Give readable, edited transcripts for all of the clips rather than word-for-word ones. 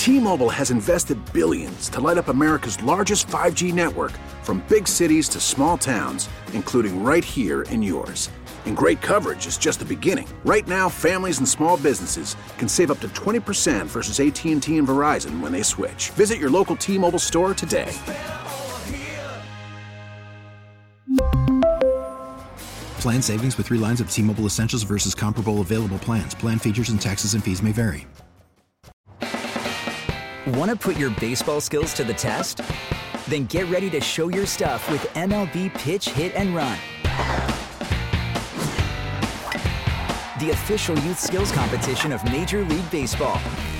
T-Mobile has invested billions to light up America's largest 5G network, from big cities to small towns, including right here in yours. And great coverage is just the beginning. Right now, families and small businesses can save up to 20% versus AT&T and Verizon when they switch. Visit your local T-Mobile store today. Plan savings with 3 lines of T-Mobile Essentials versus comparable available plans. Plan features and taxes and fees may vary. Want to put your baseball skills to the test? Then get ready to show your stuff with MLB Pitch, Hit, and Run. The official youth skills competition of Major League Baseball.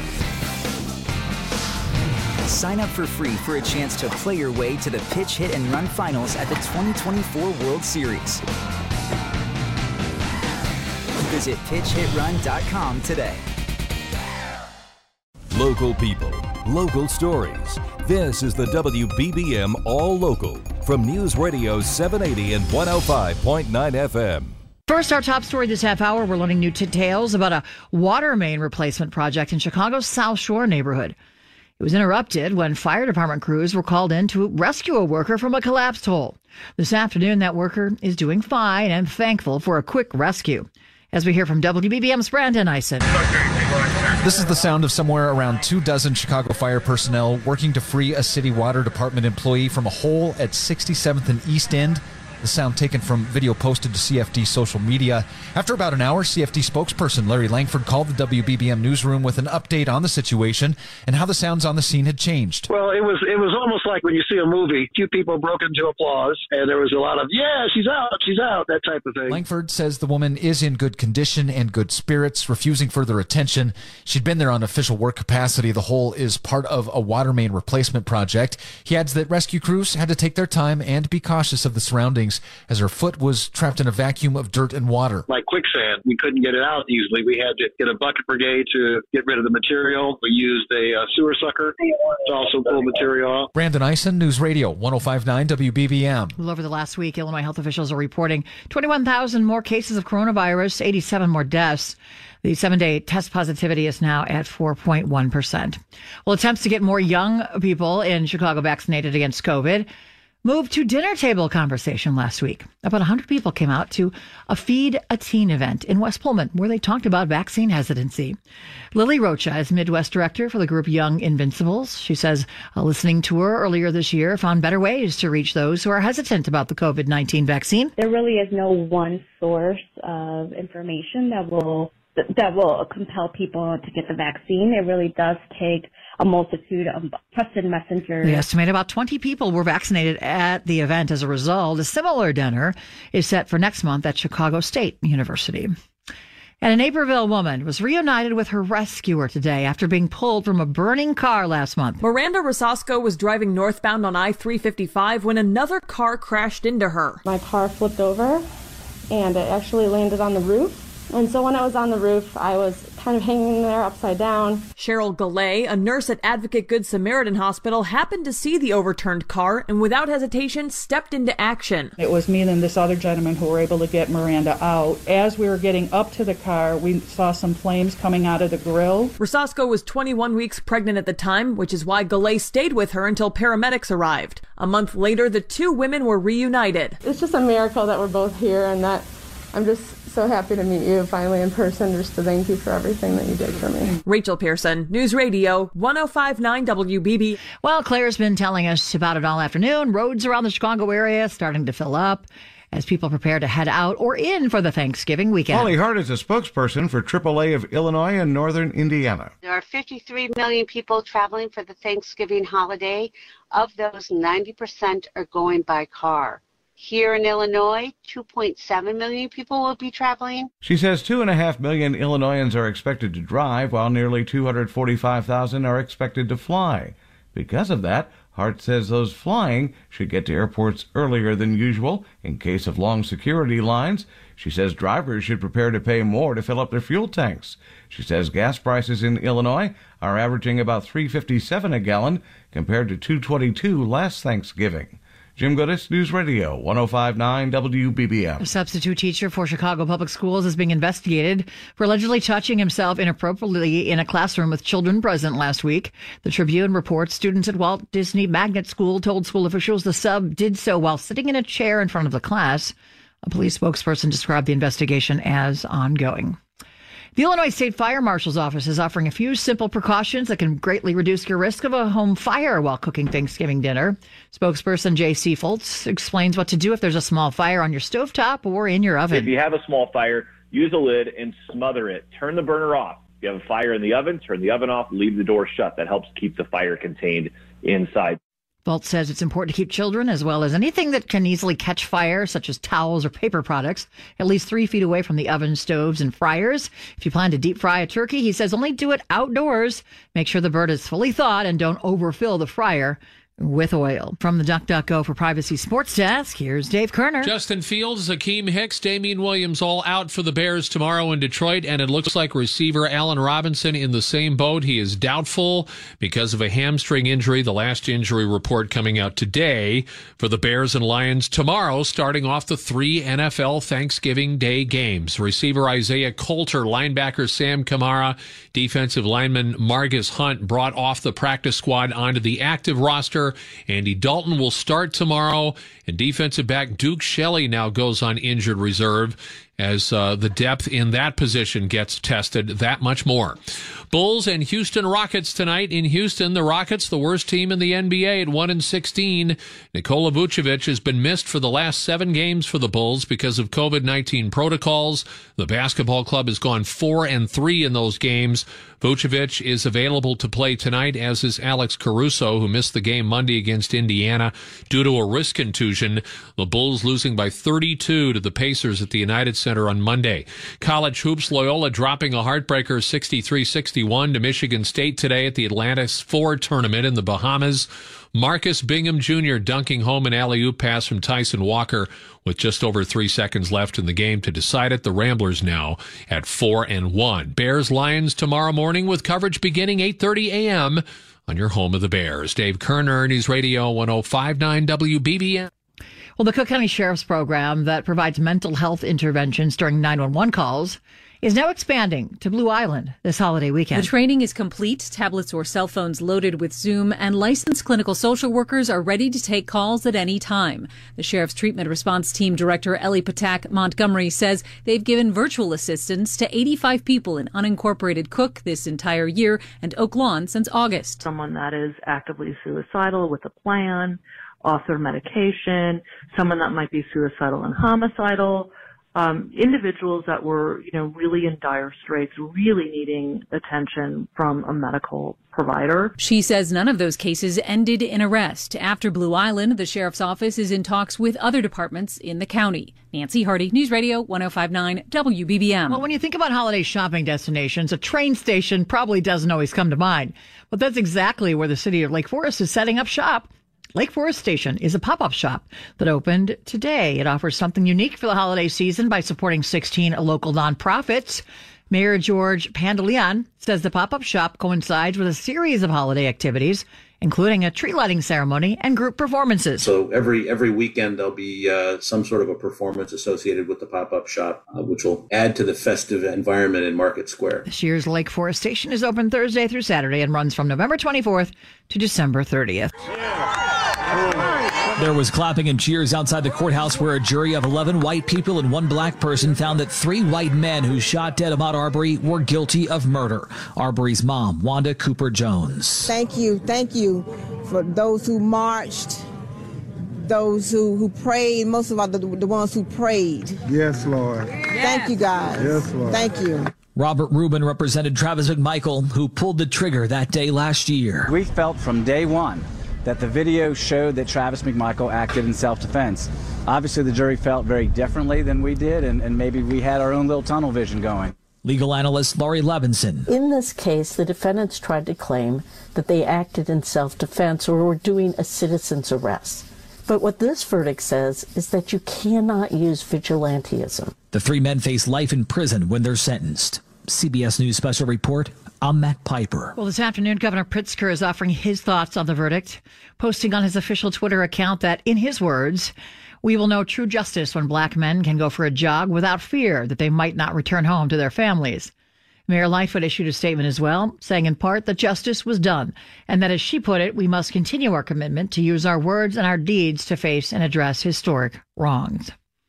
Sign up for free for a chance to play your way to the Pitch, Hit, and Run finals at the 2024 World Series. Visit pitchhitrun.com today. Local people, local stories. This is the WBBM All Local from News Radio 780 and 105.9 FM. First, our top story this half hour, we're learning new details about a water main replacement project in Chicago's South Shore neighborhood. It was interrupted when fire department crews were called in to rescue a worker from a collapsed hole. This afternoon, that worker is doing fine and thankful for a quick rescue. As we hear from WBBM's Brandon Eisen. This is the sound of somewhere around 24 Chicago fire personnel working to free a city water department employee from a hole at 67th and East End. The sound taken from video posted to CFD social media. After about an hour, CFD spokesperson Larry Langford called the WBBM newsroom with an update on the situation and how the sounds on the scene had changed. Well, it was almost like when you see a movie, a few people broke into applause, and there was a lot of, yeah, she's out, that type of thing. Langford says the woman is in good condition and good spirits, refusing further attention. She'd been there on official work capacity. The hole is part of a water main replacement project. He adds that rescue crews had to take their time and be cautious of the surroundings, as her foot was trapped in a vacuum of dirt and water. Like quicksand, we couldn't get it out easily. We had to get a bucket brigade to get rid of the material. We used a sewer sucker to also pull material off. Brandon Eisen, News Radio 105.9 WBBM. Well, over the last week, Illinois health officials are reporting 21,000 more cases of coronavirus, 87 more deaths. The 7-day test positivity is now at 4.1%. Well, attempts to get more young people in Chicago vaccinated against COVID moved to dinner table conversation last week. About 100 people came out to a Feed a Teen event in West Pullman, where they talked about vaccine hesitancy. Lily Rocha is Midwest director for the group Young Invincibles. She says a listening tour earlier this year found better ways to reach those who are hesitant about the COVID-19 vaccine. There really is no one source of information that will compel people to get the vaccine. It really does take a multitude of trusted messengers. We estimate about 20 people were vaccinated at the event as a result. A similar dinner is set for next month at Chicago State University. And a Naperville woman was reunited with her rescuer today after being pulled from a burning car last month. Miranda Rosasco was driving northbound on I-355 when another car crashed into her. My car flipped over and it actually landed on the roof. And so when I was on the roof, I was kind of hanging there upside down. Cheryl Gallet, a nurse at Advocate Good Samaritan Hospital, happened to see the overturned car and without hesitation stepped into action. It was me and this other gentleman who were able to get Miranda out. As we were getting up to the car, we saw some flames coming out of the grill. Rosasco was 21 weeks pregnant at the time, which is why Gallet stayed with her until paramedics arrived. A month later, the two women were reunited. It's just a miracle that we're both here and that I'm just so happy to meet you finally in person, just to thank you for everything that you did for me. Rachel Pearson, News Radio 105.9 WBB. Well, Claire's been telling us about it all afternoon. Roads around the Chicago area starting to fill up as people prepare to head out or in for the Thanksgiving weekend. Holly Hart is a spokesperson for AAA of Illinois and Northern Indiana. There are 53 million people traveling for the Thanksgiving holiday. Of those, 90% are going by car. Here in Illinois, 2.7 million people will be traveling. She says 2.5 million Illinoisans are expected to drive, while nearly 245,000 are expected to fly. Because of that, Hart says those flying should get to airports earlier than usual in case of long security lines. She says drivers should prepare to pay more to fill up their fuel tanks. She says gas prices in Illinois are averaging about $3.57 a gallon compared to $2.22 last Thanksgiving. Jim Goodis, News Radio 105.9 WBBM. A substitute teacher for Chicago Public Schools is being investigated for allegedly touching himself inappropriately in a classroom with children present last week. The Tribune reports students at Walt Disney Magnet School told school officials the sub did so while sitting in a chair in front of the class. A police spokesperson described the investigation as ongoing. The Illinois State Fire Marshal's Office is offering a few simple precautions that can greatly reduce your risk of a home fire while cooking Thanksgiving dinner. Spokesperson J.C. Foltz explains what to do if there's a small fire on your stovetop or in your oven. If you have a small fire, use a lid and smother it. Turn the burner off. If you have a fire in the oven, turn the oven off, leave the door shut. That helps keep the fire contained inside. Foltz says it's important to keep children, as well as anything that can easily catch fire, such as towels or paper products, at least 3 feet away from the oven, stoves, and fryers. If you plan to deep fry a turkey, he says only do it outdoors. Make sure the bird is fully thawed and don't overfill the fryer with oil. From the DuckDuckGo for Privacy Sports Desk, here's Dave Kerner. Justin Fields, Akeem Hicks, Damian Williams all out for the Bears tomorrow in Detroit, and it looks like receiver Allen Robinson in the same boat. He is doubtful because of a hamstring injury, the last injury report coming out today for the Bears and Lions tomorrow, starting off the 3 NFL Thanksgiving Day games. Receiver Isaiah Coulter, linebacker Sam Kamara, defensive lineman Margus Hunt brought off the practice squad onto the active roster. Andy Dalton will start tomorrow, and defensive back Duke Shelley now goes on injured reserve as the depth in that position gets tested that much more. Bulls and Houston Rockets tonight. In Houston, the Rockets, the worst team in the NBA at 1-16. Nikola Vucevic has been missed for the last 7 games for the Bulls because of COVID-19 protocols. The basketball club has gone 4-3 in those games. Vucevic is available to play tonight, as is Alex Caruso, who missed the game Monday against Indiana due to a wrist contusion. The Bulls losing by 32 to the Pacers at the United Center on Monday. College hoops, Loyola dropping a heartbreaker 63-61 to Michigan State today at the Atlantis 4 tournament in the Bahamas. Marcus Bingham Jr. dunking home an alley-oop pass from Tyson Walker with just over 3 seconds left in the game to decide it. The Ramblers now at 4-1. Bears-Lions tomorrow morning with coverage beginning 8:30 a.m. on your home of the Bears. Dave Kerner, News Radio 105.9 WBBM. Well, the Cook County Sheriff's Program that provides mental health interventions during 911 calls is now expanding to Blue Island this holiday weekend. The training is complete, tablets or cell phones loaded with Zoom, and licensed clinical social workers are ready to take calls at any time. The Sheriff's Treatment Response Team Director Ellie Patak Montgomery says they've given virtual assistance to 85 people in unincorporated Cook this entire year and Oak Lawn since August. Someone that is actively suicidal with a plan, off their medication, someone that might be suicidal and homicidal, individuals that were, really in dire straits, really needing attention from a medical provider. She says none of those cases ended in arrest. After Blue Island, the sheriff's office is in talks with other departments in the county. Nancy Hardy, News Radio 105.9 WBBM. Well, when you think about holiday shopping destinations, a train station probably doesn't always come to mind. But that's exactly where the city of Lake Forest is setting up shop. Lake Forest Station is a pop-up shop that opened today. It offers something unique for the holiday season by supporting 16 local nonprofits. Mayor George Pandeleon says the pop-up shop coincides with a series of holiday activities, including a tree lighting ceremony and group performances. So every weekend there'll be some sort of a performance associated with the pop-up shop, which will add to the festive environment in Market Square. This year's Lake Forest Station is open Thursday through Saturday and runs from November 24th to December 30th. There was clapping and cheers outside the courthouse where a jury of 11 white people and 1 black person found that 3 white men who shot dead Ahmaud Arbery were guilty of murder. Arbery's mom, Wanda Cooper Jones. Thank you for those who marched, those who prayed, most of all the ones who prayed. Yes, Lord. Thank you, guys. Yes, Lord. Thank you. Robert Rubin represented Travis McMichael, who pulled the trigger that day last year. We felt from day one that the video showed that Travis McMichael acted in self-defense. Obviously, the jury felt very differently than we did, and maybe we had our own little tunnel vision going. Legal analyst Laurie Levinson. In this case, the defendants tried to claim that they acted in self-defense or were doing a citizen's arrest. But what this verdict says is that you cannot use vigilantism. The 3 men face life in prison when they're sentenced. CBS News Special Report, I'm Matt Piper. Well, this afternoon, Governor Pritzker is offering his thoughts on the verdict, posting on his official Twitter account that, in his words, we will know true justice when black men can go for a jog without fear that they might not return home to their families. Mayor Lightfoot issued a statement as well, saying in part that justice was done, and that, as she put it, we must continue our commitment to use our words and our deeds to face and address historic wrongs.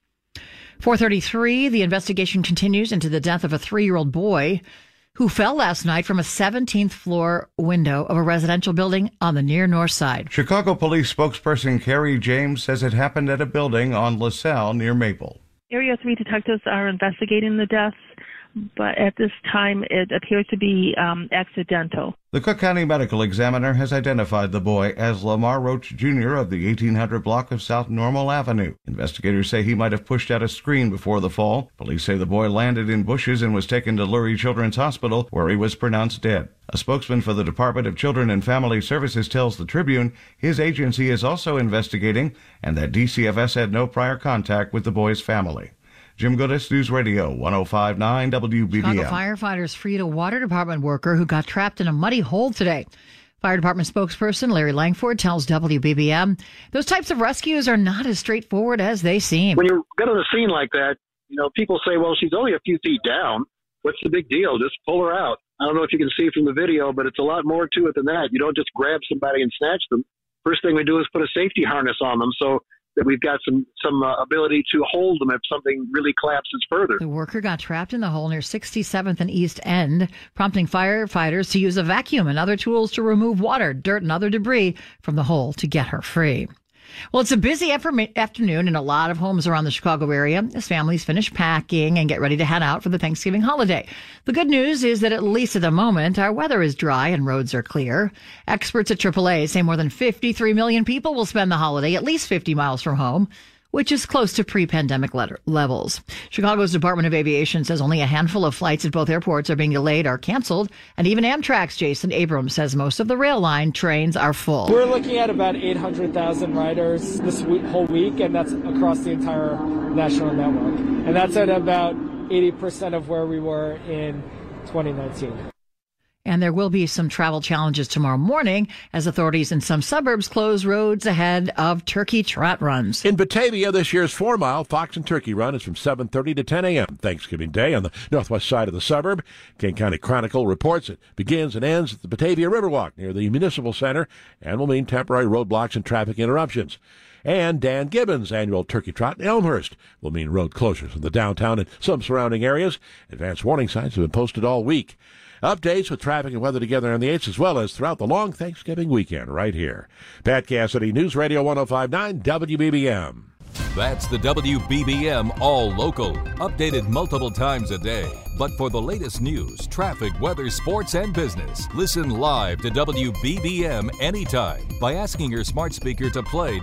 4:33, the investigation continues into the death of a 3-year-old boy who fell last night from a 17th floor window of a residential building on the near north side. Chicago police spokesperson Carrie James says it happened at a building on LaSalle near Maple. Area 3 detectives are investigating the deaths, but at this time it appears to be accidental. The Cook County Medical Examiner has identified the boy as Lamar Roach Jr. of the 1800 block of South Normal Avenue. Investigators say he might have pushed out a screen before the fall. Police say the boy landed in bushes and was taken to Lurie Children's Hospital, where he was pronounced dead. A spokesman for the Department of Children and Family Services tells the Tribune his agency is also investigating and that DCFS had no prior contact with the boy's family. Jim Goodis, News Radio 105.9 WBBM. Chicago firefighters freed a water department worker who got trapped in a muddy hole today. Fire department spokesperson Larry Langford tells WBBM those types of rescues are not as straightforward as they seem. When you get on a scene like that, people say, well, she's only a few feet down. What's the big deal? Just pull her out. I don't know if you can see from the video, but it's a lot more to it than that. You don't just grab somebody and snatch them. First thing we do is put a safety harness on them so that we've got some ability to hold them if something really collapses further. The worker got trapped in the hole near 67th and East End, prompting firefighters to use a vacuum and other tools to remove water, dirt, and other debris from the hole to get her free. Well, it's a busy afternoon in a lot of homes around the Chicago area as families finish packing and get ready to head out for the Thanksgiving holiday. The good news is that at least at the moment, our weather is dry and roads are clear. Experts at AAA say more than 53 million people will spend the holiday at least 50 miles from home, which is close to pre-pandemic levels. Chicago's Department of Aviation says only a handful of flights at both airports are being delayed or canceled. And even Amtrak's Jason Abrams says most of the rail line trains are full. We're looking at about 800,000 riders this whole week, and that's across the entire national network. And that's at about 80% of where we were in 2019. And there will be some travel challenges tomorrow morning as authorities in some suburbs close roads ahead of turkey trot runs. In Batavia, this year's 4-mile Fox and Turkey Run is from 7:30 to 10 a.m. Thanksgiving Day on the northwest side of the suburb. King County Chronicle reports it begins and ends at the Batavia Riverwalk near the Municipal Center and will mean temporary roadblocks and traffic interruptions. And Dan Gibbons' annual Turkey Trot in Elmhurst will mean road closures in the downtown and some surrounding areas. Advanced warning signs have been posted all week. Updates with traffic and weather together on the 8th as well as throughout the long Thanksgiving weekend right here. Pat Cassidy, News Radio 105.9 WBBM. That's the WBBM All Local, updated multiple times a day. But for the latest news, traffic, weather, sports, and business, listen live to WBBM anytime by asking your smart speaker to play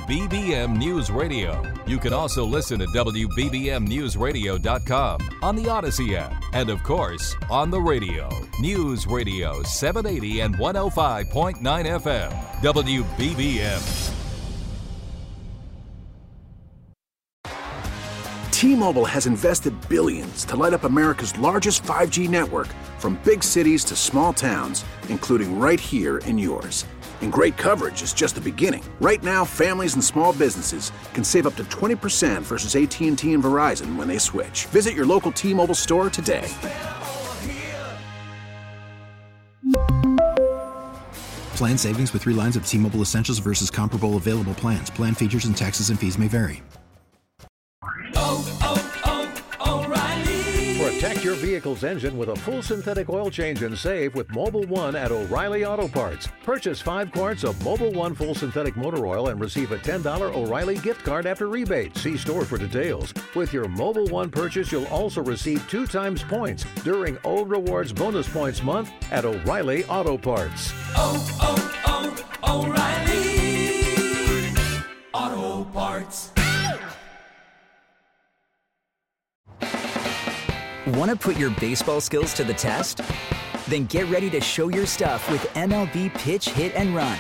WBBM News Radio. You can also listen at WBBMNewsRadio.com, on the Odyssey app, and of course, on the radio. News Radio 780 and 105.9 FM, WBBM. T-Mobile has invested billions to light up America's largest 5G network, from big cities to small towns, including right here in yours. And great coverage is just the beginning. Right now, families and small businesses can save up to 20% versus AT&T and Verizon when they switch. Visit your local T-Mobile store today. Plan savings with 3 lines of T-Mobile Essentials versus comparable available plans. Plan features and taxes and fees may vary. Protect your vehicle's engine with a full synthetic oil change and save with Mobil 1 at O'Reilly Auto Parts. Purchase 5 quarts of Mobil 1 full synthetic motor oil and receive a $10 O'Reilly gift card after rebate. See store for details. With your Mobil 1 purchase, you'll also receive 2 times points during O Rewards Bonus Points Month at O'Reilly Auto Parts. O'Reilly Auto Parts. Want to put your baseball skills to the test? Then get ready to show your stuff with MLB Pitch Hit and Run,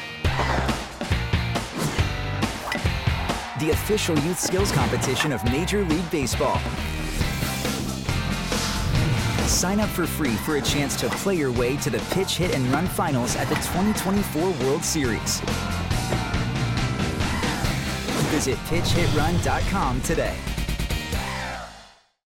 the official youth skills competition of Major League Baseball. Sign up for free for a chance to play your way to the Pitch, Hit, and Run Finals at the 2024 World Series. Visit PitchHitRun.com today.